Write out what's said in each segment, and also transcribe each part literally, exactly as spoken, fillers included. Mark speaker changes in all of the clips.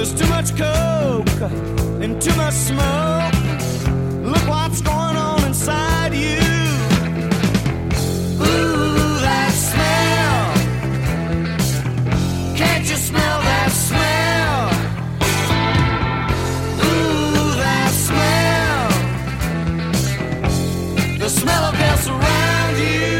Speaker 1: There's too much coke and too much smoke. Look what's going on inside you. Ooh, that smell. Can't you smell that smell? Ooh, that smell. The smell of death around you.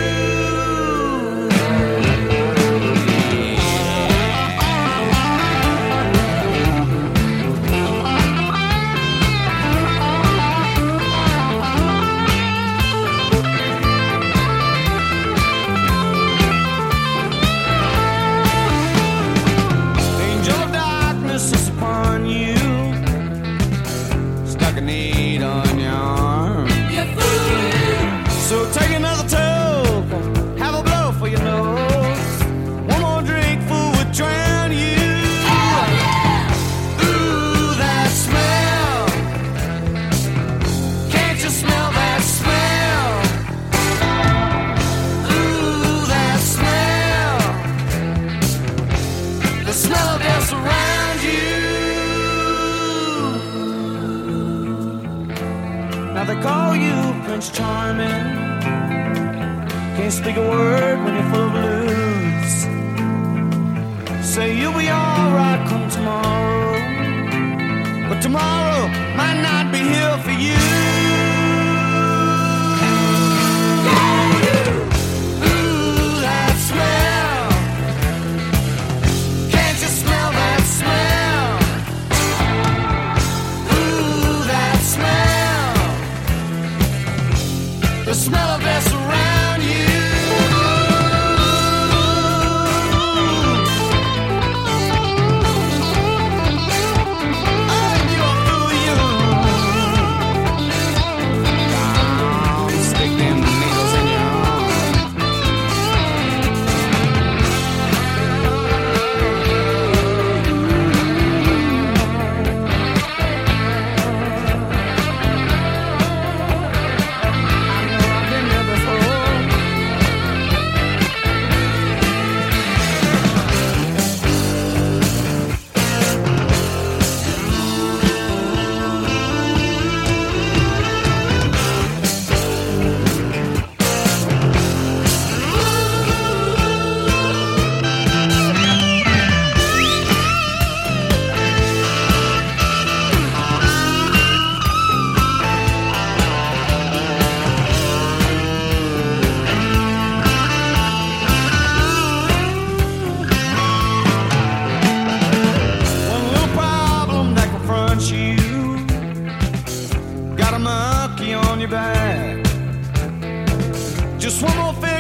Speaker 1: So take another toke, have a blow for your nose. One more drink, fool, would drown you. Oh, yeah. Ooh, that smell. Can't you smell that smell? Ooh, that smell. The smell of death around you. Now they call you Prince Charming. Can't speak a word when you're full of blues. Say you'll be alright come tomorrow, but tomorrow might not be here for you. Ooh, that smell. Can't you smell that smell? Ooh, that smell. The smell of death around you. Got a monkey on your back. Just one more